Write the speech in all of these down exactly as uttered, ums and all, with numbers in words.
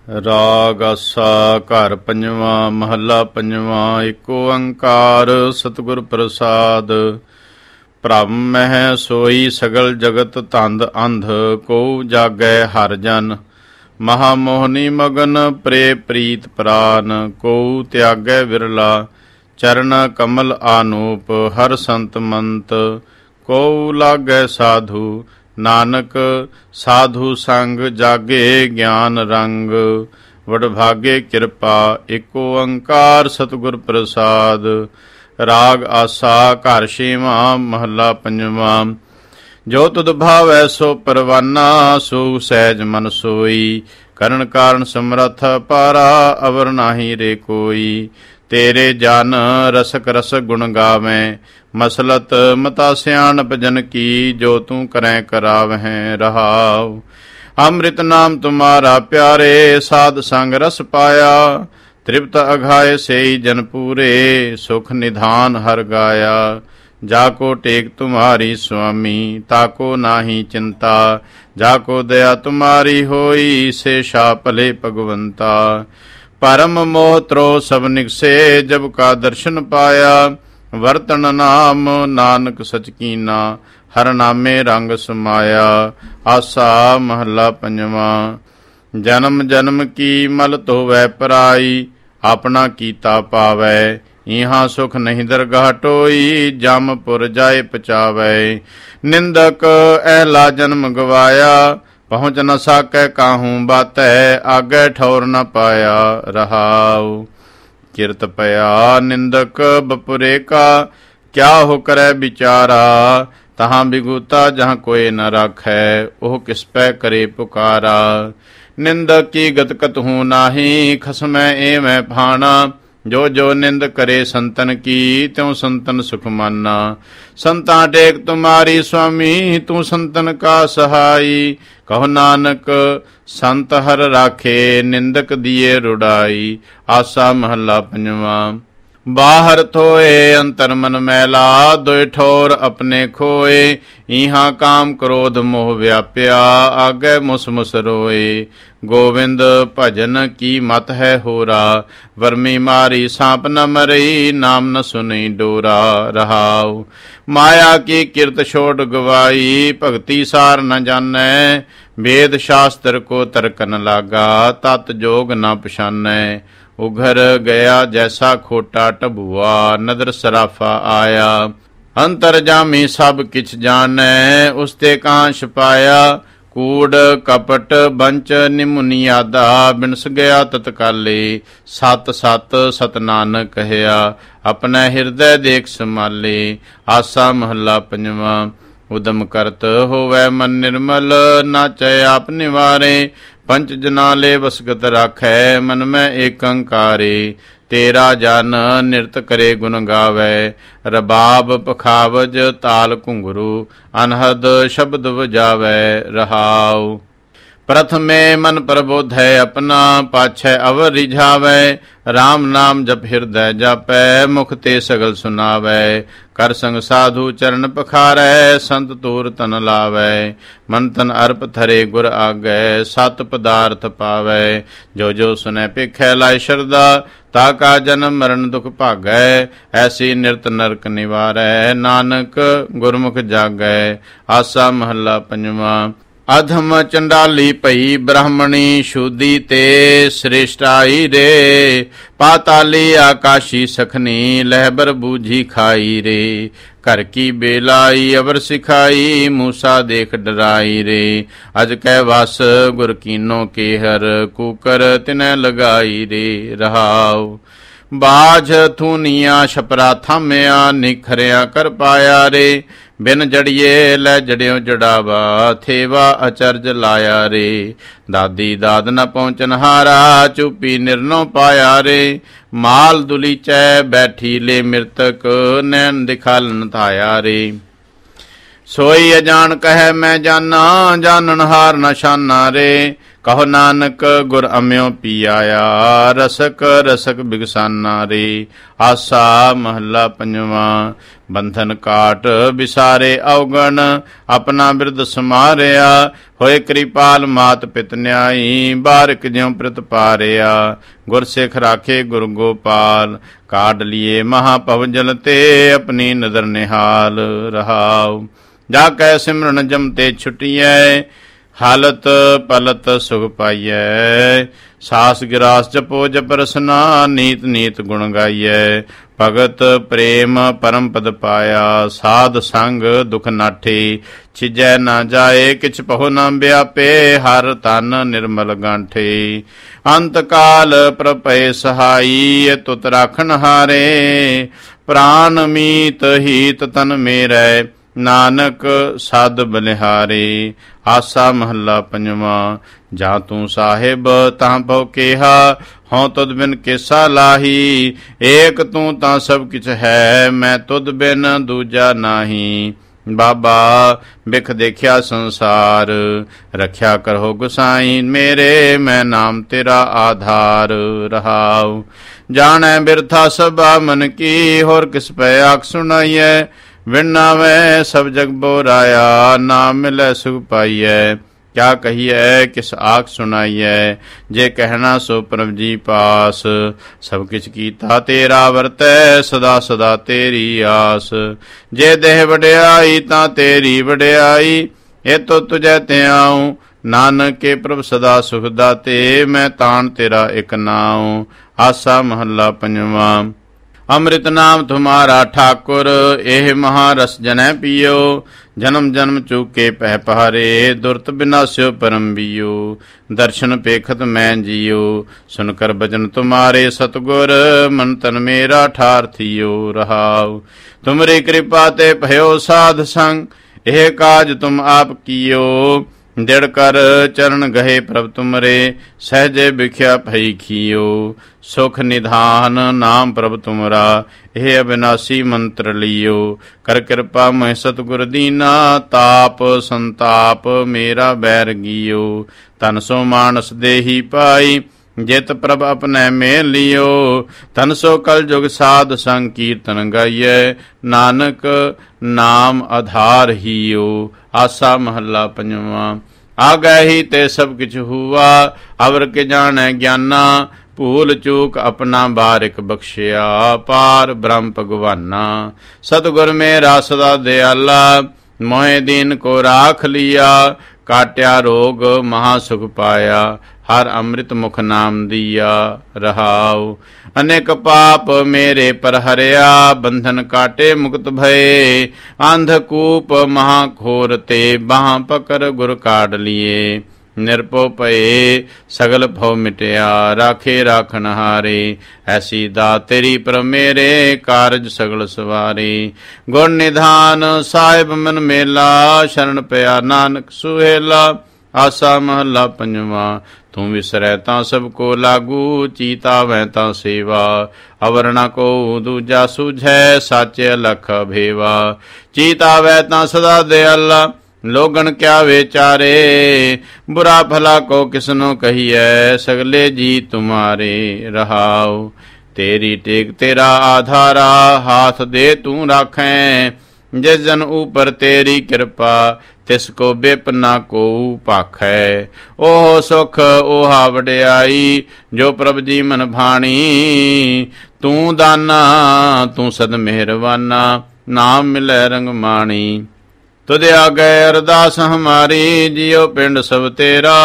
ਰਾਗ ਆਸਾ ਘਰ ਪੰਜਵਾਂ ਮਹੱਲਾ ਪੰਜਵਾਂ। ਏਕ ਓੰਕਾਰ ਸਤਿਗੁਰ ਪ੍ਰਸਾਦ। ਭ੍ਰਮ ਹੈ ਸੋਈ ਸਗਲ ਜਗਤ ਧੰਦ ਅੰਧ, ਕੋ ਜਾਗੈ ਹਰਿ ਜਨ। ਮਹਾ ਮੋਹਨੀ ਮਗਨ ਪ੍ਰੇ ਪ੍ਰੀਤ ਪ੍ਰਾਨ, ਕੋ ਤਿਆਗੈ ਵਿਰਲਾ। ਚਰਨ ਕਮਲ ਆਨੂਪ ਹਰ ਸੰਤ ਮੰਤ, ਕੋ ਲਾਗੈ ਸਾਧੂ। ਨਾਨਕ ਸਾਧੂ ਸੰਗ ਜਾਗੇ ਗਿਆਨ ਰੰਗ, ਵਡਭਾਗੇ ਕਿਰਪਾ। ਏਕ ਓੰਕਾਰ ਸਤਿਗੁਰ ਪ੍ਰਸਾਦ। ਰਾਗ ਆਸਾ ਘਰ ਛੇਵਾਂ ਮਹੱਲਾ ਪੰਜਵਾਂ। ਜੋ ਤੁਧ ਭਾਵੈ ਸੋ ਪਰਵਾਨਾ, ਸੋ ਸਹਿਜ ਮਨ ਸੋਈ। ਕਰਨ ਕਾਰਨ ਸਮਰੱਥ ਪਾਰਾ, ਅਵਰ ਨਾਹੀ ਰੇ ਕੋਈ। ਤੇਰੇ ਜਨ ਰਸਕ ਰਸਕ ਗੁਣ ਗਾਵੈਂ, ਮਸਲਤ ਮਤਾ ਸਿਆਣਪ ਜਨ ਕੀ। ਜੋ ਤੂੰ ਕਰੈ ਕਰਾਵਹਿ ਰਹਾਉ। ਅੰਮ੍ਰਿਤ ਨਾਮ ਤੁਮਾਰਾ ਪਿਆਰੇ, ਸਾਧ ਸੰਗ ਰਸ ਪਾਇਆ। ਤ੍ਰਿਪਤ ਅਘਾਏ ਸੇਈ ਜਨ ਪੂਰੇ, ਸੁਖ ਨਿਧਾਨ ਹਰ ਗਾਇਆ। ਜਾ ਕੋ ਟੇਕ ਤੁਮਾਰੀ ਸੁਆਮੀ, ਤਾਕੋ ਨਾਹੀ ਚਿੰਤਾ। ਜਾ ਕੋ ਦਇਆ ਤੁਮਾਰੀ ਹੋਈ, ਸੇ ਸ਼ਾ ਭਲੇ ਭਗਵੰਤਾ। ਪਰਮ ਮੋਹ ਤਰੋ ਸਭ ਨਿਕਸੇ, ਜਬ ਕਾ ਦਰਸ਼ਨ ਪਾਇਆ। ਵਰਤਨ ਨਾਮ ਨਾਨਕ ਸਚ ਕੀਨਾ, ਹਰ ਨਾਮੇ ਰੰਗ ਸਮਾਇਆ। ਆਸਾ ਮਹੱਲਾ ਪੰਜਵਾਂ। ਜਨਮ ਜਨਮ ਕੀ ਮਲ ਧੋਵੈ ਪਰਾਈ, ਆਪਣਾ ਕੀਤਾ ਪਾਵੈ। ਇਹਾਂ ਸੁਖ ਨਹੀਂ ਦਰਗਾਹ ਟੋਈ, ਜਮਪੁਰ ਜਾਏ ਪਚਾਵੈ। ਨਿੰਦਕ ਐਲਾ ਜਨਮ ਗਵਾਇਆ, ਪਹੁੰਚ ਨ ਸਾਕੈ ਕਾਹੂੰ ਬਾਤੈ। ਆਗੈ ਠੌਰ ਨ ਪਾਇਆ ਰਹਾਉ। ਕਿਰਤ ਪਿਆ ਨਿੰਦਕ ਬਪੁਰੇ ਕਾ, ਕਿਆ ਹੋ ਕਰੈ ਵਿਚਾਰਾ। ਤਹਾਂ ਬਿਗੂਤਾ ਜਹਾਂ ਕੋਇ ਨ ਰਾਖੈ, ਉਹ ਕਿਸ ਪੈ ਕਰੇ ਪੁਕਾਰਾ। ਨਿੰਦਕ ਕੀ ਗਤ ਕਤਹੂ ਨਾਹੀ, ਖਸਮੈ ਏਵੈ ਭਾਣਾ। ਜੋ ਜੋ ਨਿੰਦ ਕਰੇ ਸੰਤਨ ਕੀ, ਤਿਉ ਸੰਤਨ ਸੁਖ ਮਾਨਾ। ਸੰਤਾਂ ਟੇਕ ਤੁਮਾਰੀ ਸੁਆਮੀ, ਤੂੰ ਸੰਤਨ ਕਾ ਸਹਾਈ। ਕਹੋ ਨਾਨਕ ਸੰਤ ਹਰ ਰਾਖੇ, ਨਿੰਦਕ ਦੀਏ ਰੁੜਾਈ। ਆਸਾ ਮਹੱਲਾ ਪੰਜਵਾਂ। ਬਾਹਰ ਥੋਏ ਅੰਤਰ ਮਨ ਮੈਲਾ, ਦੋਇ ਠੌਰ ਆਪਣੇ ਖੋਏ। ਇਹਾਂ ਕਾਮ ਕ੍ਰੋਧ ਮੋਹ ਵਿਆਪਿਆ, ਆਗੈ ਮੁਸ ਮੁਸ ਰੋਏ। ਗੋਵਿੰਦ ਭਜਨ ਕੀ ਮਤ ਹੈ ਹੋਰਾ, ਵਰਮੀ ਮਾਰੀ ਸਾਂਪ ਨ ਮਰਈ। ਨਾਮ ਨ ਸੁਨਈ ਡੋਰਾ ਰਹਾਉ। ਮਾਇਆ ਕੀ ਕਿਰਤ ਛੋੜ ਗਵਾਈ, ਭਗਤੀ ਸਾਰ ਨ ਜਾਣੈ। ਵੇਦ ਸ਼ਾਸਤਰ ਕੋ ਤਰਕਨ ਲਾਗਾ, ਤਤ ਜੋਗ ਨ ਪਛਾਨੈ। ਉਘਰ ਗਿਆ ਜੈਸਾ ਖੋਟਾ ਢਬੂਆ, ਨਦਰ ਸਰਾਫਾ ਆਇਆ। ਅੰਤਰ ਜਾਮੀ ਸਭ ਕਿਛ ਜਾਣੈ, ਉਸ ਤੇ ਕਾਂ ਛਪਾਇਆ। ਕੂੜ ਕਪਟ ਬੰਚ ਨਿਮੁਨਿਆਦਾ, ਬਿਨਸ ਗਿਆ ਤਤਕਾਲੇ। ਸਤ ਸਤ ਸਤ ਨਾਨਕ ਕਹਿਆ, ਆਪਣਾ ਹਿਰਦੈ ਦੇਖ ਸੰਭਾਲੇ। ਆਸਾ ਮਹੱਲਾ ਪੰਜਵਾਂ। ਉਦਮ ਕਰਤ ਹੋਵੈ ਮਨ ਨਿਰਮਲ, ਨਾਚੈ ਆਪ ਨਿਵਾਰੇ। ਪੰਚ ਜਨਾ ਲੈ ਵਸਗਤ ਰਾਖੈ, ਮਨ ਮੈਂ ਏਕੰਕਾਰੇ। ਤੇਰਾ ਜਨ ਨਿਰਤ ਕਰੇ ਗੁਣ ਗਾਵੈ, ਰਬਾਬ ਪਖਾਵਜ ਤਾਲ ਘੁੰਗਰੂ। ਅਨਹਦ ਸ਼ਬਦ ਵਜਾਵੈ ਰਹਾਉ। ਪ੍ਰਥਮੇ ਮਨ ਪ੍ਰਬੋਧੈ ਆਪਣਾ, ਪਾਛੈ ਅਵਰ ਰਿਝਾਵੈ। ਰਾਮ ਨਾਮ ਜਪ ਹਿਰਦੈ ਜਾਪੈ, ਮੁਖ ਤੇ ਸਗਲ ਸੁਨਾਵੈ। ਕਰ ਸੰਗ ਸਾਧੂ ਚਰਨ ਪਖਾਰੈ, ਸੰਤ ਤੂਰ ਤਨ ਲਾਵੈ। ਮਨ ਤਨ ਅਰਪ ਥਰੇ ਗੁਰ ਆਗੈ, ਸਤ ਪਦਾਰਥ ਪਾਵੈ। ਜੋ ਜੋ ਸੁਨੈ ਪੇਖੈ ਲਾਇ ਸ਼ਰਦਾ, ਤਾ ਕਾ ਜਨਮ ਮਰਨ ਦੁਖ ਭਾਗੈ। ਐਸੀ ਨਿਰਤ ਨਰਕ ਨਿਵਾਰੈ, ਨਾਨਕ ਗੁਰਮੁਖ ਜਾਗੈ। ਆਸਾ ਮਹੱਲਾ ਪੰਜਵਾਂ। ਅਧਮ ਚੰਡਾਲੀ ਭਈ ਬ੍ਰਾਹਮਣੀ, ਸ਼ੂਦੀ ਤੇ ਸ੍ਰੇਸ਼ਟਾਈ ਰੇ। ਪਾਤਾਲੀ ਆਕਾਸ਼ੀ ਸਖਨੀ, ਲਹਿਬਰ ਬੂਝੀ ਖਾਈ ਰੇ। ਘਰ ਕੀ ਬੇਲਾਈ ਅਵਰ ਸਿਖਾਈ, ਮੂਸਾ ਦੇਖ ਡਰਾਈ ਰੇ। ਅਜ ਕੈ ਵਸ ਗੁਰ ਕੀਨੋ ਕੇਹਰ, ਕੂਕਰ ਤਿਨੈ ਲਗਾਈ ਰੇ ਰਹਾਉ। ਬਾਝ ਥੂਨੀਆਂ ਛਪਰਾ ਥਾਮਿਆ, ਨਿਖਰਿਆ ਕਰ ਪਾਇਆ ਰੇ। ਬਿਨ ਜੜੀਏ ਲੈ ਜੜਿਓ ਜੜਾਵਾ, ਥੇਵਾ ਅਚਰਜ ਲਾਇਆ ਰੇ। ਦਾਦੀ ਦਾਦ ਨ ਪਹੁੰਚਨ ਹਾਰਾ, ਚੁਪੀ ਨਿਰਨੋ ਪਾਇਆ ਰੇ। ਮਾਲ ਦੁਲੀਚੈ ਬੈਠੀ ਲੈ ਮਿਰਤਕ, ਨੈਣ ਦਿਖਾਲਨ ਧਾਇਆ ਰੇ। ਸੋਈ ਅਜਾਣ ਕਹੈ ਮੈਂ ਜਾਨਾ, ਜਾਣਨ ਹਾਰ ਨ ਸ਼ਾਨਾ ਰੇ। ਕਹੋ ਨਾਨਕ ਗੁਰ ਅਮਿਓ ਪੀ ਆਇਆ, ਰਸਕ ਰਸਕ ਬਿਗਸਾਨਾ ਰੇ। ਆਸਾ ਮਹੱਲਾ ਪੰਜਵਾਂ। ਬੰਧਨ ਕਾਟ ਵਿਸਾਰੇ ਅਵਗਣ, ਆਪਣਾ ਬਿਰਦ ਸਮਾਰਿਆ। ਹੋਏ ਕਿਰਪਾਲ ਮਾਤ ਪਿਤ ਨਿਆਈ, ਬਾਰਿਕ ਜਿਉ ਪ੍ਰਿਤ ਪਾਰਿਆ। ਗੁਰ ਸਿੱਖ ਰਾਖੇ ਗੁਰ ਗੋਪਾਲ, ਕਾਢ ਲਿਏ ਮਹਾ ਭਵ ਜਲ ਤੇ, ਆਪਣੀ ਨਦਰ ਨਿਹਾਲ ਰਹਾਉ। ਜਾ ਕੈ ਸਿਮਰਨ ਜਮ ਤੇ ਛੁਟੀਐ, ਹਾਲਤ ਪਲਤ ਸੁਖ ਪਾਈਐ। ਸਾਸ ਗਿਰਾਸ ਜਪੋ ਜਪ ਰਸਨਾ, ਨੀਤ ਨੀਤ ਗੁਣ ਗਾਈਐ। ਭਗਤ ਪ੍ਰੇਮ ਪਰਮ ਪਦ ਪਾਇਆ, ਸਾਧ ਸੰਗ ਦੁਖ ਨਾਠੇ। ਛਿਜੈ ਨਾ ਜਾਏ ਕਿਛ ਪਹੁ ਨਾ ਵਿਆਪੇ, ਹਰ ਤਨ ਨਿਰਮਲ ਗਾਂਠੇ। ਅੰਤ ਕਾਲ ਪ੍ਰਭੈ ਸਹਾਈ, ਤੁਤ ਰਾਖਣ ਹਾਰੇ। ਪ੍ਰਾਨ ਮੀਤ ਹੀਤ ਤਨ ਮੇਰੇ, ਨਾਨਕ ਸਾਧ ਬਲਿਹਾਰੇ। ਆਸਾ ਮਹੱਲਾ ਪੰਜਵਾਂ। ਜਾਂ ਤੂੰ ਸਾਹਿਬ ਤਾਂ ਭਉ ਕੇਹਾ, ਹਉ ਤੁਧ ਬਿਨ ਕੇਸਾ ਲਾਹੀ। ਏਕ ਤੂੰ ਤਾਂ ਸਭ ਕਿਛ ਹੈ, ਮੈਂ ਤੁਧ ਬਿਨ ਦੂਜਾ ਨਾਹੀ। ਬਾਬਾ ਬਿਖ ਦੇਖਿਆ ਸੰਸਾਰ, ਰਖਿਆ ਕਰੋ ਗੁਸਾਈ ਮੇਰੇ। ਮੈਂ ਨਾਮ ਤੇਰਾ ਆਧਾਰ ਰਹਾਉ। ਜਾਣੈ ਬਿਰਥਾ ਸਭਾ ਮਨ ਕੀ, ਹੋਰ ਕਿਸ ਪੈ ਆਖ ਸੁਣਾਈਐ। ਵਿਣ ਨਾਵੈ ਸਭ ਜਗ ਬੋਰਾਇਆ, ਨਾਮ ਮਿਲੈ ਸੁਖ ਪਾਈਐ। ਕਿਆ ਕਹੀਐ ਕਿਸ ਆਖ ਸੁਣਾਈਐ, ਜੇ ਕਹਿਣਾ ਸੋ ਪ੍ਰਭ ਜੀ ਪਾਸ। ਸਭ ਕਿਛ ਕੀਤਾ ਤੇਰਾ ਵਰਤੈ, ਸਦਾ ਸਦਾ ਤੇਰੀ ਆਸ। ਜੇ ਦੇਹ ਵਡਿਆਈ ਤਾਂ ਤੇਰੀ ਵਡਿਆਈ, ਇਹ ਤੋ ਤੁਝੈ ਧਿਆਉ। ਨਾਨਕ ਕੇ ਪ੍ਰਭ ਸਦਾ ਸੁਖ ਦਾਤੇ, ਮੈਂ ਤਾਣ ਤੇਰਾ ਇਕ ਨਾਉ। ਆਸਾ ਮਹੱਲਾ ਪੰਜਵਾਂ। ਅੰਮ੍ਰਿਤ ਨਾਮ ਤੁਮਾਰਾ ਠਾਕੁਰ, ਇਹ ਮਹਾਰਸ ਜਨੈ ਪੀਓ। ਜਨਮ ਜਨਮ ਚੂਕੇ ਪਹਿ ਪਹਾਰੇ, ਦੁਰਤ ਬਿਨਾਸਿਓ ਪਰਮ ਬੀਓ। ਦਰਸ਼ਨ ਪੇਖਤ ਮੈਂ ਜੀਓ, ਸੁਨ ਕਰ ਬਚਨ ਤੁਮਾਰੇ ਸਤਗੁਰ। ਮਨ ਤਨ ਮੇਰਾ ਠਾਰ ਥੀਓ ਰਹਾਉ। ਤੁਮਰੀ ਕਿਰਪਾ ਤੇ ਭਇਓ ਸਾਧ ਸੰਗ, ਇਹ ਕਾਜ ਤੁਮ ਆਪ ਕੀਓ। ਦਿੜ ਕਰ ਚਰਨ ਗਹੇ ਪ੍ਰਭ ਤੁਮਰੇ, ਸਹਿਜੇ ਵਿਖਿਆ ਭਈ ਖੀਓ। ਸੁਖ ਨਿਧਾਨ ਨਾਮ ਪ੍ਰਭ ਤੁਮਰਾ, ਇਹ ਅਬਿਨਾਸੀ ਮੰਤਰ ਲਿਓ। ਕਰ ਕਿਰਪਾ ਮਹਿ ਸਤਿਗੁਰ ਦੀਨਾ, ਤਾਪ ਸੰਤਾਪ ਮੇਰਾ ਬੈਰ ਗੀਓ। ਤਨ ਸੋ ਮਾਨਸ ਦੇਹੀ ਪਾਈ, ਜਿਤ ਪ੍ਰਭ ਆਪਣੈ ਮੇਲ ਲਿਓ। ਤਨ ਸੋ ਕਲ ਜੁਗ ਸਾਧ ਸੰਗ ਕੀਰਤਨ ਗਾਈਐ, ਨਾਨਕ ਨਾਮ ਆਧਾਰ ਹੀਓ। ਆਸਾ ਮਹੱਲਾ ਪੰਜਵਾਂ। ਆ ਗਏ ਹੀ ਤੇ ਸਭ ਕਿਛ ਹੁਆ, ਅਵਰ ਕੇ ਜਾਣੈ ਗਿਆਨਾ। ਭੂਲ ਚੂਕ ਆਪਣਾ ਬਾਰਿਕ ਬਖਸ਼ਿਆ, ਪਾਰ ਬ੍ਰਹਮ ਭਗਵਾਨਾ। ਸਤਿਗੁਰ ਮੇਰਾ ਸਦਾ ਦਿਆਲਾ, ਮੋਹਿ ਦੀਨ ਕੋ ਰਾਖ ਲਿਆ। ਕਾਟਿਆ ਰੋਗ ਮਹਾ ਸੁਖ ਪਾਇਆ, ਹਰ ਅੰਮ੍ਰਿਤ ਮੁਖ ਨਾਮ ਦੀਆ ਰਹਾਉ। ਅਨੇਕ ਪਾਪ ਮੇਰੇ ਪਰ ਹਰਿਆ, ਬੰਧਨ ਕਾਟੇ ਮੁਕਤ ਭਏ। ਅੰਧਕੂਪ ਮਹਾ ਘੋਰ ਤੇ, ਬਾਹਾਂ ਪਕੜ ਗੁਰ ਕਾਢ ਲਿਏ। ਨਿਰਭਉ ਭਏ ਸਗਲ ਭਉ ਮਿਟਿਆ, ਰਾਖੇ ਰਾਖਣ ਹਾਰੇ। ਐਸੀ ਦਾਤ ਤੇਰੀ ਪਰ ਮੇਰੇ, ਕਾਰਜ ਸਗਲ ਸਵਾਰੇ। ਗੁਣ ਨਿਧਾਨ ਸਾਹਿਬ ਮਨ ਮੇਲਾ, ਸ਼ਰਨ ਪਿਆ ਨਾਨਕ ਸੁਹੇਲਾ। ਆਸਾ ਮਹੱਲਾ ਪੰਜਵਾਂ। ਤੂੰ ਵਿਸਰੈ ਤਾਂ ਸਭ ਕੋ ਲਾਗੂ, ਚੀਤਾਵੈ ਤਾਂ ਸੇਵਾ। ਅਵਰ ਨ ਕੋ ਦੂਜਾ ਸੂਝੈ, ਸਾਚੇ ਲਖ ਭੇਵਾ। ਚੀਤਾਵੈ ਤਾਂ ਸਦਾ ਦਿਆਲਾ, ਲੋਗਣ ਕਿਆ ਵਿਚਾਰੇ। ਬੁਰਾ ਭਲਾ ਕੋ ਕਿਸਨੋ ਕਹੀਐ, ਸਗਲੇ ਜੀ ਤੁਮਾਰੇ ਰਹਾਉ। ਤੇਰੀ ਟੇਕ ਤੇਰਾ ਆਧਾਰਾ, ਹਾਥ ਦੇ ਤੂੰ ਰਾਖੈ। ਜਿਸ ਜਨ ਉਪਰ ਤੇਰੀ ਕਿਰਪਾ, ਤਿਸ ਕੋ ਬਿਪ ਨਾ ਕੋ ਭਾਖੈ। ਓਹ ਸੁਖ ਓਹਾ ਵਡਿਆਈ, ਜੋ ਪ੍ਰਭ ਜੀ ਮਨ ਭਾਣੀ। ਤੂੰ ਦਾਨਾ ਤੂੰ ਸਦ ਮਿਹਰਵਾਨਾ, ਨਾਮ ਮਿਲੈ ਰੰਗ ਮਾਣੀ। ਤੁਧ ਆਗੈ ਅਰਦਾਸ ਹਮਾਰੀ, ਜਿਉ ਪਿੰਡ ਸਭ ਤੇਰਾ।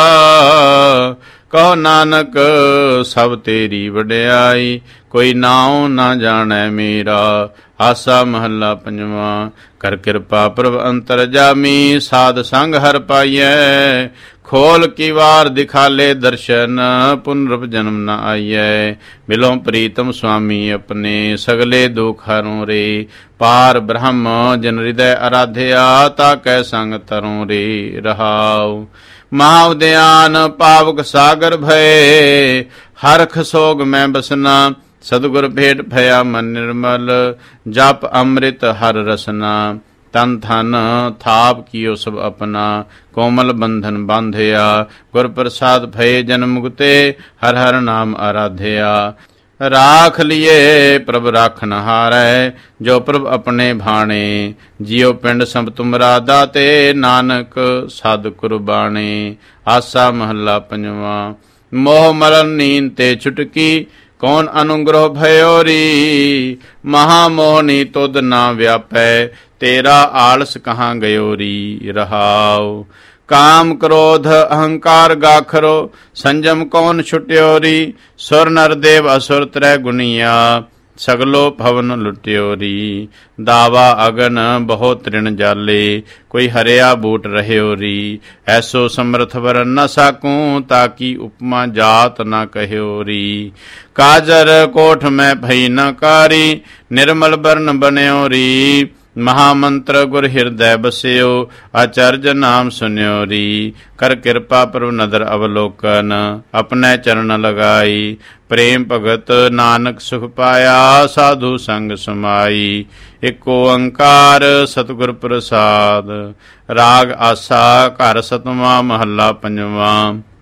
ਕਹੋ ਨਾਨਕ ਸਭ ਤੇਰੀ ਵਡਿਆਈ, ਕੋਈ ਨਾਉ ਨਾ ਜਾਣੈ ਮੇਰਾ। ਆਸਾ ਮਹੱਲਾ ਪੰਜਵਾਂ। ਕਰ ਕਿਰਪਾ ਪ੍ਰਭ ਅੰਤਰ ਜਾਮੀ, ਸਾਧ ਸੰਗ ਹਰ ਪਾਈਐ। ਖੋਲ ਕੀ ਵਾਰ ਦਿਖਾਲੇ ਦਰਸ਼ਨ, ਪੁਨਰਪ ਜਨਮ ਨ ਆਈਐ। ਮਿਲੋ ਪ੍ਰੀਤਮ ਸੁਆਮੀ ਆਪਣੇ, ਸਗਲੇ ਦੁਖ ਹਰੋਂ ਰੇ। ਪਾਰ ਬ੍ਰਹਮ ਜਨ ਹਿਰਦੈ ਅਰਾਧਿਆ, ਤਾ ਕੈ ਸੰਗ ਤਰੋਂ ਰੇ ਰਹਾਉ। ਮਹਾ ਉਦਿਆਨ ਪਾਵਕ ਸਾਗਰ ਭਏ, ਹਰਖ ਸੋਗ ਮੈਂ ਬਸਨਾ। ਸਤਿਗੁਰ ਭੇਟ ਭਇਆ ਮਨ ਨਿਰਮਲ, ਜਪ ਅੰਮ੍ਰਿਤ ਹਰ ਰਸਨਾ। तन थन थाप कियो सब अपना, कोमल बंधन बांधया, गुर प्रसाद भये जन मुक्ते, हर हर नाम आराध्या। राख लिए प्रभ राखन हारै, जो प्रभ अपने भाणे, जियो पिंड सब तुमरा दाते, नानक साध कुर्बाने। आसा महला पंजवा। मोह मरण नींद ते छुटकी, कौन अनुग्रह भयोरी, महामोहनी तुद ना व्यापै, तेरा आलस कहाँ गयोरी। रहाओ। काम क्रोध अहंकार गाखरो, संजम कौन छुट्योरी, सुर नर देव असुर त्रै गुनिया, सगलो भवन लुट्योरी। दावा अगन बहुत तृण जाले, कोई हरिया बूट रह्योरी, ऐसो समर्थ वर न साकूं, ताकि उपमा जात न कह्योरी। काजर कोठ में भई न कारी, निर्मल बरन बन्योरी, महामंत्र गुर हृदय बस्यो, आचर्ज नाम सुन्योरी। कर कृपा प्रभु नदर अवलोकन, अपने चरण लगाई, प्रेम भगत नानक सुख पाया, साधु संग समाई। एको ओंकार सतगुर प्रसाद। राग आसा। घर सतवां महला पंजवा।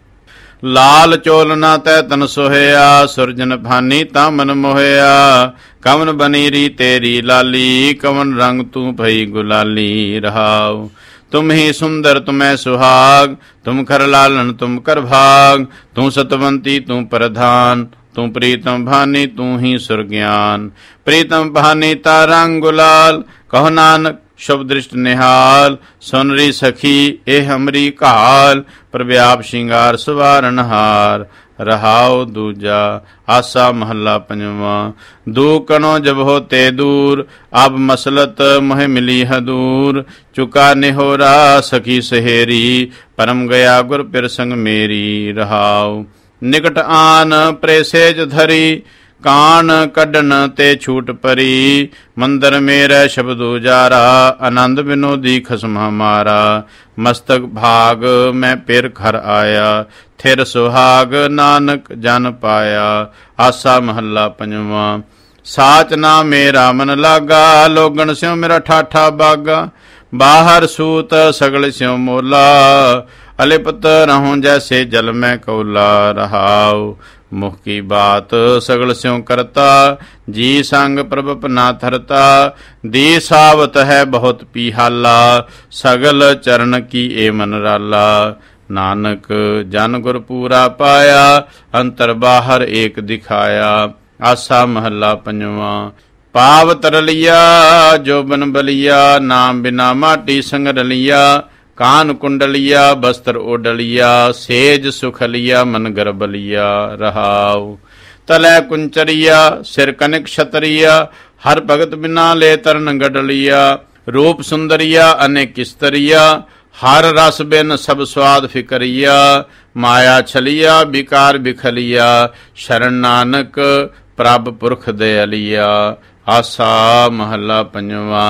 लाल चोलना तै तन सोहया, सुरजन भानी ता मन मोहया, कवन बनीरी तेरी लाली, कवन रंग तू भई गुलाली। रहाओ। तुम ही सुंदर तुम्हें सुहाग, तुम कर लालन तुम कर भाग, तू सतवंती तू प्रधान, तू प्रीतम भानी तू ही सुरज्ञान। प्रीतम भानी ता रंग गुलाल, कहो नानक शुभ दृष्ट निहाल, सुनरी सखी ए हमरी काल, प्रव्याप श्रृंगार सुवारन हार। रहाओ दूजा। आसा महला पंजवा। दू कणो जब होते दूर, अब मसलत मोह मिली हदूर, चुका निहोरा सखी सहेरी, परम गया गुर पिर संग मेरी। रहाओ। निकट आन प्रेसेज धरी, कान कढन ते छूट परी, मंदिर मेरे शब्द उजारा, आनंद विनोदी खसम हमारा। मस्तक भाग मैं पिर घर आया, थिर सुहाग नानक जन पाया। आसा महला पंजवा। साच ना मेरा मन लागा, लोगन स्यों मेरा ठाठा बागा, बाहर सूत सगल स्यों मोला, अलिपत रहूं जैसे जल में कौला। रहाओ। मुख की बात सगल स्यों करता, जी संग प्रभ अपना धरता, दी सावत है बहुत पीहाला, सगल चरण की ए मन राला। नानक जन गुर पूरा पाया, अंतर बाहर एक दिखाया। आसा महला पंजवा। पाव तरलिया जो बन बलिया, नाम बिना माटी संग रलिया, कान कुंडलिया बस्त्र ओडलिया, सेज सुखलिया मन गर्बलिया। रहाओ। तलै कुंचरिया सिर कनिक क्षत्रिया, हर भगत बिना ले तरन गडलिया, रूप सुंदरिया अनेक स्तरिया, हर रस बिन सब स्वाद फिकरिया, माया छलिया विकार बिखलिया, शरण नानक प्रभ पुरख दयालिया। आसा महला पंजवा।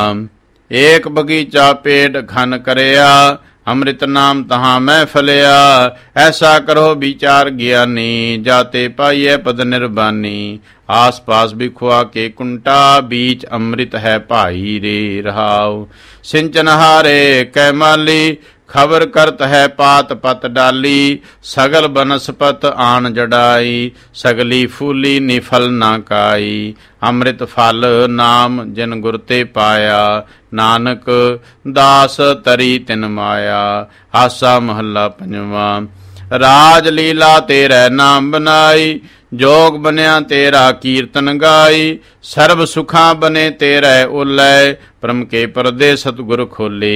एक बगीचा पेट घन करया, अमृत नाम तहां मैं फलिया, ऐसा करो विचार ज्ञानी, जाते पाइये पद निर्बानी। आस पास बिखुआ के कुंटा, बीच अमृत है भाई रे। रहाओ। सिंचन हारे कै माली, खबर करत है पात पत डाली, सगल बनस्पत आन जड़ाई, सगली फूली निफल ना काई, अमृत फल नाम जिन गुरते पाया, नानक दास तरी तिन माया। आसा महला पंजवा। राज लीला तेरे नाम बनाई, जोग बनया तेरा कीर्तन गाई, सर्व सुखा बने तेरे उलय, परम के परदे सतगुर खोले।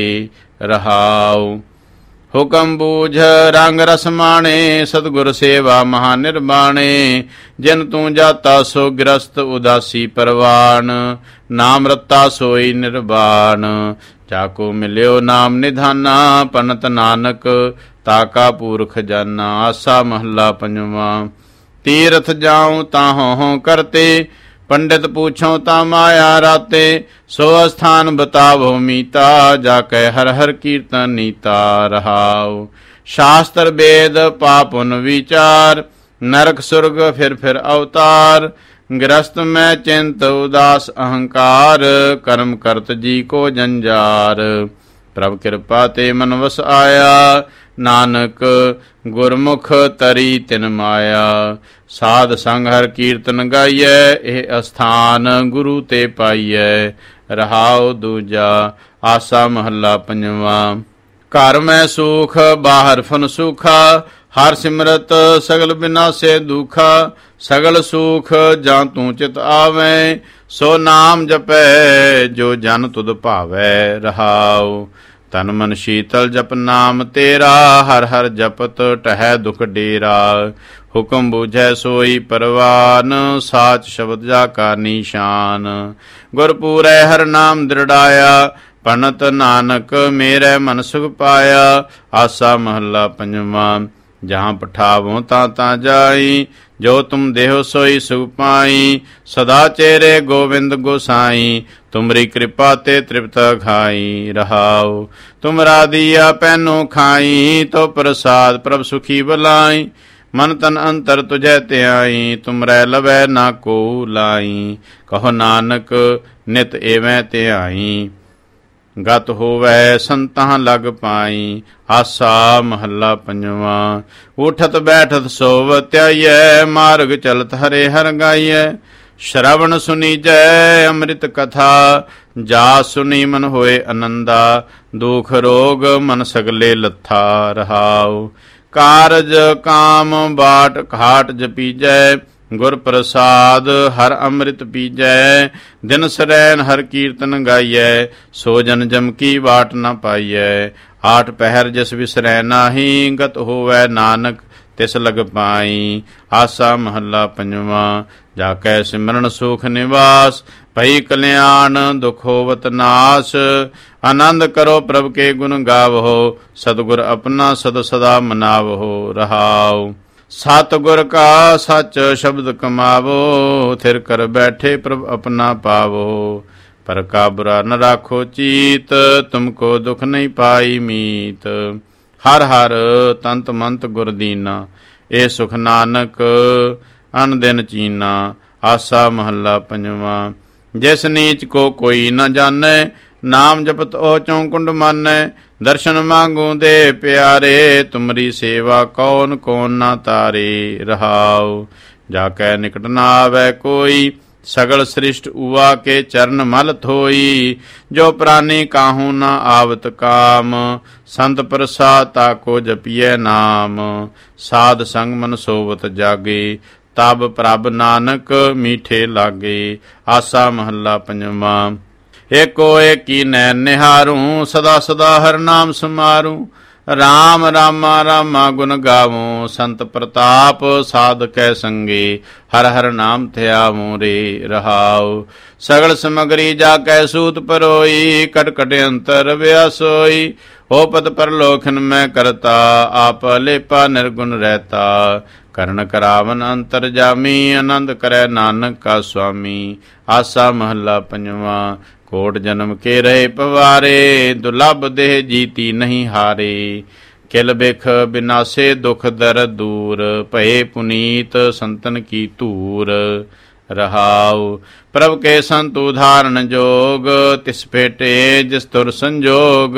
रहाओ। हुकम बूझ रंग रस माणे, सतगुर सेवा महानिर्वाणे, जिन तू जाता सो गिरस्त उदासी परवान, नाम रत्ता सोई निर्वाण, जाको मिल्यो नाम निधाना, पनत नानक ताका पूरख जाना। आसा महला पंजवा। तीर्थ जाऊं ताहो हो करते, पंडित पूछो ता माया राते, सो स्थान बतावो मीता, जाके हर हर कीर्तन नीता। रहाओ। शास्त्र वेद पापुन विचार, नरक सुर्ग फिर फिर अवतार, गृहस्थ में चिंत उदास अहंकार, कर्म करत जी को जंजार। प्रभ कृपा ते मन वस आया, नानक गुरमुख तरी तिन माया। साध संग हर कीर्तन गाइए, एह अस्थान गुरु ते पाइए। रहाओ दूजा आसा महला पंजवा। घर में सुख बाहर फन सुखा, हर सिमरत सगल बिनासे दुखा। सगल सुख जां तू चित आवे, सो नाम जपै जो जन तुद भावै। रहाओ तन मन शीतल जप नाम तेरा, हर हर जपत टहै दुख डेरा। हुक्म बूझै सोई परवान, साच शब्द जा का निशान। गुरपूरै हर नाम दृढ़ाया, पणत नानक मेरे मन सुख पाया। आसा महला पंजवा। जहाँ पठावो ता ता जाई, जो तुम देहो सोई सुख पाई। सदा चेरे गोविंद गोसाई, तुमरी कृपा ते तृप्त खाई। रहाओ तुमरा दिया पैनो खाई, तो प्रसाद प्रभ सुखी बलाई। मन तन अंतर तुझे त्याई, तुमरै लवै ना को लाई। कहो नानक नित एवं त्याई, गत होवै संतां लग पाई। आसा महला पंजवा। उठत बैठत सोव त्याइयै, मार्ग चलत हरे हर गाइयै। श्रवण सुनीजै अमृत कथा, जा सुनी मन होए आनंदा। दुख रोग मन सगले लथा। रहाओ कारज काम बाट घाट जपीजै, गुर प्रसाद हर अमृत पीजै। दिन सरैन हर कीर्तन गाइयै, सो जन जम की बाट न पाइयै। आठ पहर जिस विसरै नाहि, गत होवै नानक तिस लग पाई। आसा महला पंजवा। जाकै सिमरन सुख निवास, भई कल्याण दुख होवत नाश। आनंद करो प्रभ के गुण गावहो, सतगुर अपना सद सदा मनावहो। रहाओ सतगुर का सच शब्द कमावो, थिर कर बैठे प्रभ अपना पावो। पर का बुरा न राखो चीत, तुमको दुख नहीं पाई मीत। हर हर तंत मंत गुर दीना, ए सुख नानक अन दिन चीना। आसा महला पंजवा। जिस नीच को कोई न जाने, नाम जपत ओ चौकुंड मानै। दर्शन मांगू दे प्यारे, तुमरी सेवा कौन कौन ना तारे। रहाओ जाकै निकट न आवे कोई, सगल सृष्ट उवा के चरण मल थोई। जो प्राणी काहू न आवत काम, संत प्रसाद ताको जपिए नाम। साध संग मन सोवत जागे, तब प्रभ नानक मीठे लागे। आसा महला पंजवा। एको एकी नैन निहारूं, सदा सदा हर नाम समारूं। राम रामा रामा गुण गावूं, संत प्रताप साध कै संगे। हर हर नाम ध्यावूं रे। रहाओ सगल समगरी जाकै सूत परोई, कट कट अंतर व्यासोई। हो पद परलोखन में करता, आप लेपा निर्गुण रहता। करण करावन अंतर जामी, आनंद करे नानक का स्वामी। आसा महला पंजवा। कोट जन्म के रहे पवारे, दुर्लभ देह जीती नहीं हारे। किल बिख बिनासे दुख दर दूर, भये पुनीत संतन की तूर। रहाओ प्रभ के संत उदाहरण जोग, तिस भेटे जिस तुर संजोग।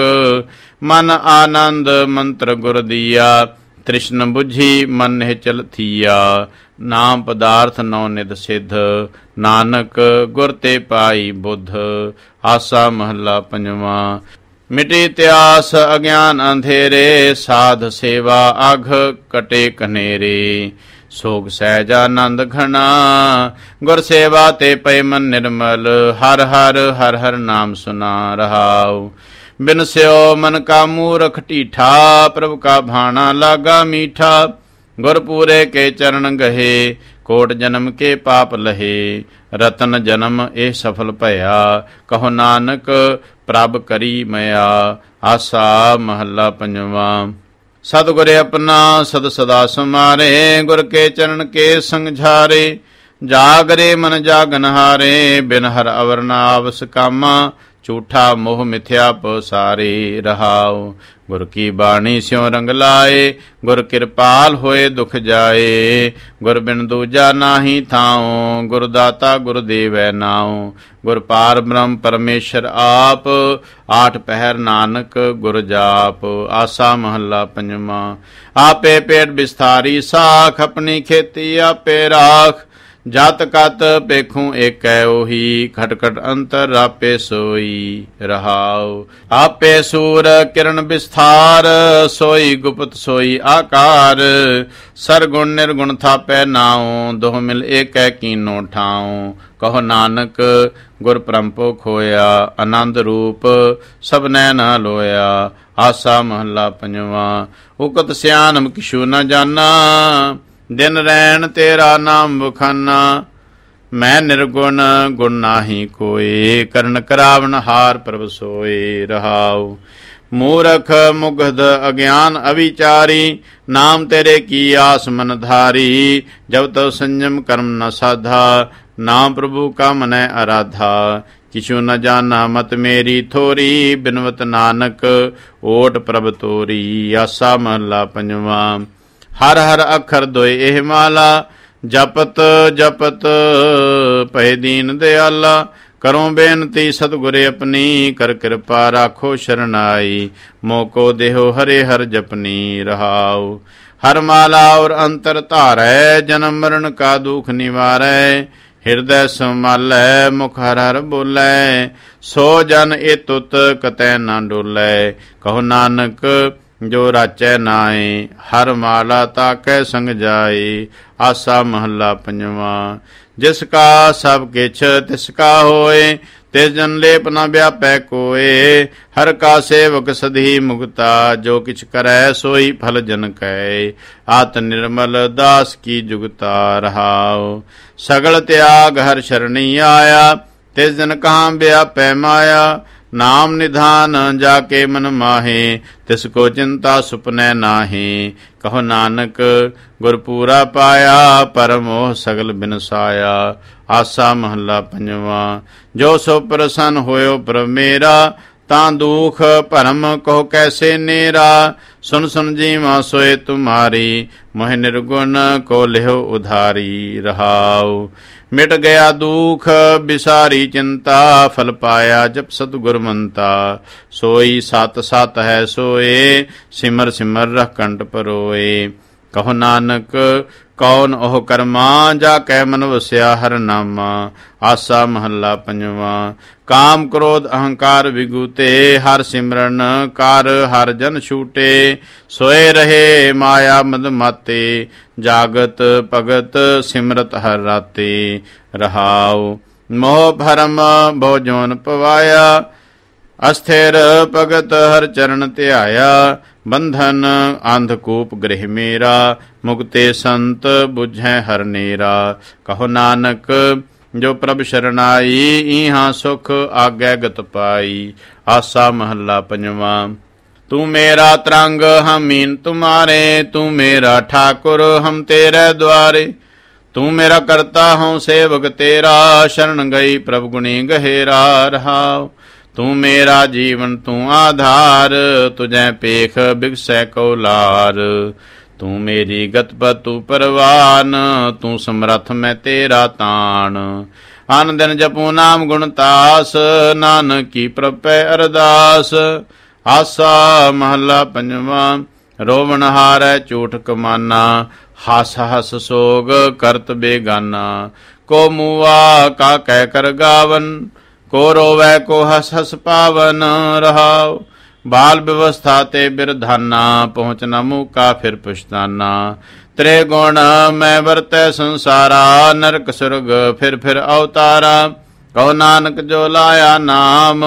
मन आनंद मंत्र गुर दिया, तृष्ण बुझी मन निश्चल थिया। नाम पदार्थ नौ निध सिद्ध, नानक गुर ते पाई बुद्ध। आसा महला पंजवा। मिटे त्यास अज्ञान अंधेरे, साध सेवा आघ कटे कनेरे। सोग सहजानंद घना, गुर सेवा ते पै मन निर्मल। हर हर हर हर नाम सुना। रहाओ बिन स्यो मन का मूरख टीठा, प्रभु का भाना लागा मीठा। गुर पूरे के चरण गहे, कोट जन्म के पाप लहे। रतन जन्म ए सफल भया, कहो नानक प्रभ करी मया। आसा महला पंजवा। सतगुर अपना सद सदा समारे, गुर के चरण के संग झारे। जागरे मन जागन हारे, बिन हर अवर न आवस कामा। ਝੂਠਾ ਮੋਹ ਮਿਥਿਆ ਪਸਾਰੇ। ਰਹਾਉ ਗੁਰ ਕੀ ਬਾਣੀ ਸਿਉ ਰੰਗ ਲਾਏ, ਗੁਰ ਕਿਰਪਾਲ ਹੋਏ ਦੁਖ ਜਾਏ। ਗੁਰ ਬਿਨ ਦੂਜਾ ਨਾਹੀ ਥਾਉ, ਗੁਰ ਦਾਤਾ ਗੁਰ ਦੇਵੈ ਨਾਉ। ਗੁਰ ਪਾਰ ਬ੍ਰਹਮ ਪਰਮੇਸ਼ਰ ਆਪ, ਆਠ ਪਹਿਰ ਨਾਨਕ ਗੁਰ ਜਾਪ। ਆਸਾ ਮਹੱਲਾ ਪੰਜਵਾਂ। ਆਪੇ ਪੇਟ ਬਿਸਥਾਰੀ ਸਾਖ, ਆਪਣੀ ਖੇਤੀ ਆਪੇ ਰਾਖ। ਜਤ ਕਤ ਪੇਖੂ ਏਕੈ ਉਹੀ, ਖਟਖਟ ਅੰਤਰ ਆਪੇ ਸੋਈ। ਰਹਾਉ ਆਪੇ ਸੂਰ ਕਿਰਨ ਬਿਸਥਾਰ, ਸੋਈ ਗੁਪਤ ਸੋਈ ਆਕਾਰ। ਸਰਗੁਣ ਨਿਰਗੁਣ ਥਾਪੈ ਨਾਉ, ਦੋਹ ਮਿਲ ਏਕੈ ਕੀਨੋ ਠਾਉ। ਕਹੋ ਨਾਨਕ ਗੁਰ ਪਰੰਪੋ ਖੋਇਆ, ਆਨੰਦ ਰੂਪ ਸਭਨੈ ਨਾ ਲੋਇਆ। ਆਸਾ ਮਹੱਲਾ ਪੰਜਵਾਂ। ਉਕਤ ਸਿਆਨਮ ਕਿਛੂ ਨ ਜਾਨਾ, ਦਿਨ ਰੈਣ ਤੇਰਾ ਨਾਮ ਬਖਾਨਾ। ਮੈਂ ਨਿਰਗੁਣ ਗੁਣ ਨਾਹੀ ਕੋਏ, ਕਰਨ ਕਰਾਵਨ ਹਾਰ ਪ੍ਰਭ ਸੋਏ। ਰਹਾਉ ਮੂਰਖ ਮੁਗਧ ਅਗਿਆਨ ਅਵਿਚਾਰੀ, ਨਾਮ ਤੇਰੇ ਕੀ ਆਸ ਮਨ ਧਾਰੀ। ਜਬ ਤਉ ਸੰਜਮ ਕਰਮ ਨ ਸਾਧਾ, ਨਾਮ ਪ੍ਰਭੂ ਕਾ ਮਨੈ ਅਰਾਧਾ। ਕਿਛੂ ਨ ਜਾਨਾ ਮਤ ਮੇਰੀ ਥੋਰੀ, ਬਿਨਵਤ ਨਾਨਕ ਓਟ ਪ੍ਰਭ ਤੋਰੀ। ਆਸਾ ਮਹੱਲਾ ਪੰਜਵਾਂ। ਹਰ ਹਰ ਅੱਖਰ ਦੋਇ ਇਹ ਮਾਲਾ, ਜਪਤ ਜਪਤ ਭਏ ਦੀਨ ਦਿਆਲਾ। ਕਰੋ ਬੇਨਤੀ ਸਤਿਗੁਰੇ ਆਪਣੀ, ਕਰ ਕਿਰਪਾ ਰਾਖੋ ਸ਼ਰਨਾਈ। ਮੋਕੋ ਦੇਹੋ ਹਰੇ ਹਰ ਜਪਨੀ। ਰਹਾਉ ਹਰ ਮਾਲਾ ਔਰ ਅੰਤਰ ਧਾਰੈ, ਜਨਮ ਮਰਨ ਕਾ ਦੁਖ ਨਿਵਾਰੈ। ਹਿਰਦੈ ਸੰਭਾਲੈ ਮੁਖ ਹਰ ਹਰ ਬੋਲੈ, ਸੋ ਜਨ ਇਹ ਤੁਤ ਕਤੈ ਨਾ ਡੋਲੈ। ਕਹੋ ਨਾਨਕ ਜੋ ਰਾਚੈ ਨਾਏ, ਹਰ ਮਾਲਾ ਤਾਕੈ ਸੰਗ ਜਾਏ। ਆਸਾ ਮਹੱਲਾ ਪੰਜਵਾਂ। ਜਿਸ ਕਾ ਸਭ ਕਿਛ ਤਿਸ ਕਾ ਹੋਏ, ਤਿਸ ਜਨ ਲੇਪ ਨ ਵਿਆਪੈ ਕੋਏ। ਹਰ ਕਾ ਸੇਵਕ ਸਧੀ ਮੁਕਤਾ, ਜੋ ਕਿਛ ਕਰੈ ਸੋਈ ਫਲ ਜਨ ਕੈ। ਆਤ ਨਿਰਮਲ ਦਾਸ ਕੀ ਜੁਗਤਾ। ਰਹਾਉ ਸਗਲ ਤਿਆਗ ਹਰ ਸ਼ਰਣੀ ਆਇਆ, ਤਿਸ ਜਨ ਕਹਾਂ ਵਿਆਪੈ ਮਾਇਆ। ਨਾਮ ਨਿਧਾਨ ਜਾ ਕੇ ਮਨ ਮਾਹੇ, ਤਿਸ ਕੋ ਚਿੰਤਾ ਸੁਪਨੈ ਨਾਹੀ। ਕਹੋ ਨਾਨਕ ਗੁਰ ਪੂਰਾ ਪਾਇਆ, ਪਰਮੋਹ ਸਗਲ ਬਿਨਸਾਇਆ। ਆਸਾ ਮਹੱਲਾ ਪੰਜਵਾਂ। ਜੋ ਸੋ ਪ੍ਰਸੰਨ ਹੋਇਓ ਪ੍ਰਭ ਮੇਰਾ, ਤਾਂ ਦੁਖ ਭਰਮ ਕਹੋ ਕੈਸੇ ਨੇਰਾ। ਸੁਨ ਸੁਨ ਜੀਵਾ ਸੋਏ ਤੁਮਾਰੀ, ਮੋਹਿ ਨਿਰਗੁਣ ਕੋ ਲਿਹੁ ਉਧਾਰੀ। ਰਹਾਉ ਮਿਟ ਗਿਆ ਦੁਖ ਬਿਸਾਰੀ ਚਿੰਤਾ, ਫਲ ਪਾਇਆ ਜਪ ਸਤਿਗੁਰ ਮੰਤਾ। ਸੋਈ ਸਤ ਸਤ ਹੈ ਸੋਏ, ਸਿਮਰ ਸਿਮਰ ਰਖ ਕੰਠ ਪਰੋਏ। ਕਹੋ ਨਾਨਕ ਕੌਣ ਉਹ ਕਰਮਾ, ਜਾ ਕੈ ਮਨ ਵਸਿਆ ਹਰ ਨਾਮਾ। ਆਸਾ ਮਹੱਲਾ ਪੰਜਵਾਂ। ਕਾਮ ਕ੍ਰੋਧ ਅਹੰਕਾਰ ਵਿਗੂਤੇ, ਹਰ ਸਿਮਰਨ ਕਰ ਹਰ ਜਨ ਛੂਟੇ। ਸੋਏ ਰਹੇ ਮਾਇਆ ਮਦ ਮਾਤੇ, ਜਾਗਤ ਭਗਤ ਸਿਮਰਤ ਹਰ ਰਾਤੇ। ਰਹਾਉ ਮੋਹ ਭਰਮ ਬਹੁ ਜੋਨ ਪਵਾਇਆ, ਅਸਥਿਰ ਭਗਤ ਹਰ ਚਰਨ ਧਿਆਇਆ। ਬੰਧਨ ਅੰਧਕੂਪ ਗ੍ਰਹਿ ਮੇਰਾ, ਮੁਕਤੇ ਸੰਤ ਬੁਝੈ ਹਰ ਨੇਰਾ। ਕਹੋ ਨਾਨਕ ਜੋ ਪ੍ਰਭ ਸ਼ਰਨਾਈ, ਇਹਾਂ ਸੁਖ ਆਗੈ ਗਤ ਪਾਈ। ਆਸਾ ਮਹੱਲਾ ਪੰਜਵਾਂ। ਤੂੰ ਮੇਰਾ ਤਰੰਗ ਹਮ ਮੀਨ ਤੁਮਾਰੇ, ਤੂੰ ਮੇਰਾ ਠਾਕੁਰ ਹਮ ਤੇਰੇ ਦੁਆਰੇ। ਤੂੰ ਮੇਰਾ ਕਰਤਾ ਹਉ ਸੇਵਕ ਤੇਰਾ, ਸ਼ਰਨ ਗਈ ਪ੍ਰਭ ਗੁਣੀ ਗਹਿਰਾ। ਰਹਾਉ ਤੂੰ ਮੇਰਾ ਜੀਵਨ ਤੂੰ ਆਧਾਰ, ਤੁਝੈ ਪੇਖ ਬਿਗਸੈ ਕੋ ਲਾਰ। ਤੂੰ ਮੇਰੀ ਗਤ ਪਤੂ ਪਰਵਾਨ, ਤੂੰ ਸਮਰੱਥ ਮੈਂ ਤੇਰਾ ਤਾਣ। ਅਨ ਦਿਨ ਜਪੂ ਨਾਮ ਗੁਣ ਤਾਸ, ਨਾਨਕ ਕੀ ਪ੍ਰਭੈ ਅਰਦਾਸ। ਆਸਾ ਮਹੱਲਾ ਪੰਜਵਾਂ। ਰੋਵਣ ਹਾਰੈ ਝੂਠ ਕਮਾਨਾ, ਹਸ ਹਸ ਸੋਗ ਕਰਤ ਬੇਗਾਨਾ। ਕੋ ਮੂਆ ਕਾ ਕਹਿ ਕਰ ਗਾਵਨ, ਕੋ ਰੋਵੈ ਕੋ ਹਸ ਹਸ ਪਾਵਨ। ਰਹਾਉ ਬਾਲ ਵਿਵਸਥਾ ਤੇ ਬਿਰਧਾਨਾ, ਪਹੁੰਚ ਨ ਮੂਕਾ ਫਿਰ ਪੁਸ਼ਤਾਨਾ। ਤ੍ਰੇ ਗੁਣ ਮੈਂ ਵਰਤੈ ਸੰਸਾਰਾ, ਨਰਕ ਸੁਰਗ ਫਿਰ ਫਿਰ ਅਵਤਾਰਾ। ਕਹੋ ਨਾਨਕ ਜੋ ਲਾਇਆ ਨਾਮ,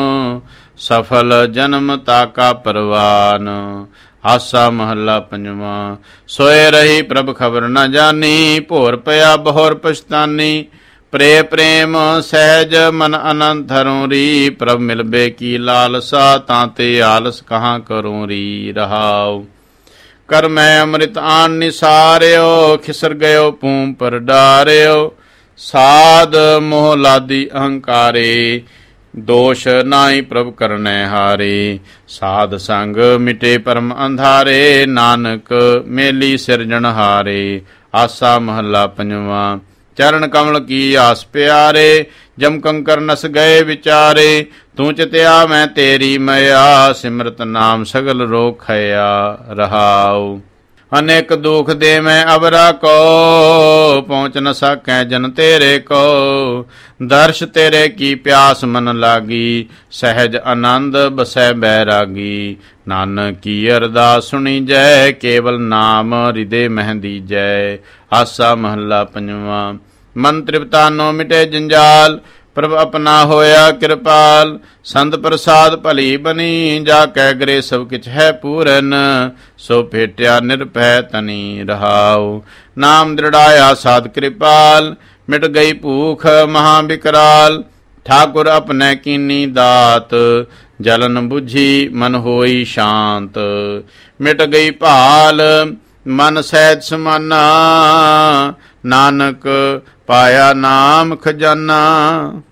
ਸਫਲ ਜਨਮ ਤਾਕਾ ਪਰਵਾਨ। ਆਸਾ ਮਹੱਲਾ ਪੰਜਵਾਂ। ਸੋਏ ਰਹੀ ਪ੍ਰਭ ਖਬਰ ਨ ਜਾਨੀ, ਭੋਰ ਪਿਆ ਬਹੁਰ ਪਛਤਾਨੀ। ਪ੍ਰੇ ਪ੍ਰੇਮ ਸਹਿਜ ਮਨ ਅਨੰਤ ਧਰੋਂ ਰੀ, ਪ੍ਰਭ ਮਿਲਬੇ ਕੀ ਲਾਲਸਾ, ਤਾਂ ਤੇ ਆਲਸ ਕਹਾਂ ਕਰੂੰ ਰੀ। ਰਹਾਉ ਕਰ ਮੈਂ ਅੰਮ੍ਰਿਤ ਆਨ ਨਿਸਾਰਿਓ, ਖਿਸਰ ਗਇਓ ਪੂਮ ਪਰ ਡਾਰਿਓ। ਸਾਧ ਮੋਹ ਲਾਦੀ ਅਹੰਕਾਰੇ, ਦੋਸ਼ ਨਾਹੀ ਪ੍ਰਭ ਕਰਨੈ ਹਾਰੇ। ਸਾਧ ਸੰਗ ਮਿਟੇ ਪਰਮ ਅੰਧਾਰੇ, ਨਾਨਕ ਮੇਲੀ ਸਿਰਜਣਹਾਰੇ। ਆਸਾ ਮਹੱਲਾ ਪੰਜਵਾਂ। ਚਰਨ ਕਮਲ ਕੀ ਆਸ ਪਿਆਰੇ, ਜਮ ਕੰਕਰ ਨਸ ਗਏ ਵਿਚਾਰੇ। ਤੂੰ ਚਿਤਿਆ ਮੈਂ ਤੇਰੀ ਮਇਆ, ਸਿਮਰਤ ਨਾਮ ਸਗਲ ਰੋਗ ਖਇਆ। ਰਹਾਉ ਅਨੇਕ ਦੁਖ ਦੇ ਮੈਂ ਅਬਰਾ ਕੋ, ਪਹੁੰਚ ਨ ਸਕੈ ਜਨ ਤੇਰੇ ਕੋ। ਦਰਸ਼ ਤੇਰੇ ਕੀ ਪਿਆਸ ਮਨ ਲਾਗੀ, ਸਹਿਜ ਆਨੰਦ ਬਸੈ ਬੈਰਾਗੀ। ਨਾਨਕ ਕੀ ਅਰਦਾਸ ਸੁਣੀ ਜੈ, ਕੇਵਲ ਨਾਮ ਹਿਰਦੇ ਮਹਿ ਦੀਜੈ। ਆਸਾ ਮਹੱਲਾ ਪੰਜਵਾਂ। ਮਨ ਤ੍ਰਿਪਤਾਨੋ ਮਿਟੇ ਜੰਜਾਲ, ਪ੍ਰਭ ਆਪਣਾ ਹੋਇਆ ਕਿਰਪਾਲ। ਸੰਤ ਪ੍ਰਸਾਦ ਭਲੀ ਬਨੀ, ਜਾ ਕੈ ਗਰੇ ਸਭ ਕਿਛ ਹੈ ਪੂਰਨ। ਸੋ ਭੇਟਿਆ ਨਿਰਭੈ ਤਨੀ। ਰਹਾਉ ਨਾਮ ਦ੍ਰਿੜਾਇਆ ਸਾਧ ਕਿਰਪਾਲ, ਮਿਟ ਗਈ ਭੂਖ ਮਹਾ ਬਿਕਰਾਲ। ਠਾਕੁਰ ਆਪਨੇ ਕੀਨੀ ਦਾਤ, ਜਲਨ ਬੁਝੀ ਮਨ ਹੋਈ ਸ਼ਾਂਤ। ਮਿਟ ਗਈ ਭਾਲ ਮਨ ਸਹਿਜ ਸਮਾਨਾ, ਨਾਨਕ ਪਾਇਆ ਨਾਮ ਖਜ਼ਾਨਾ।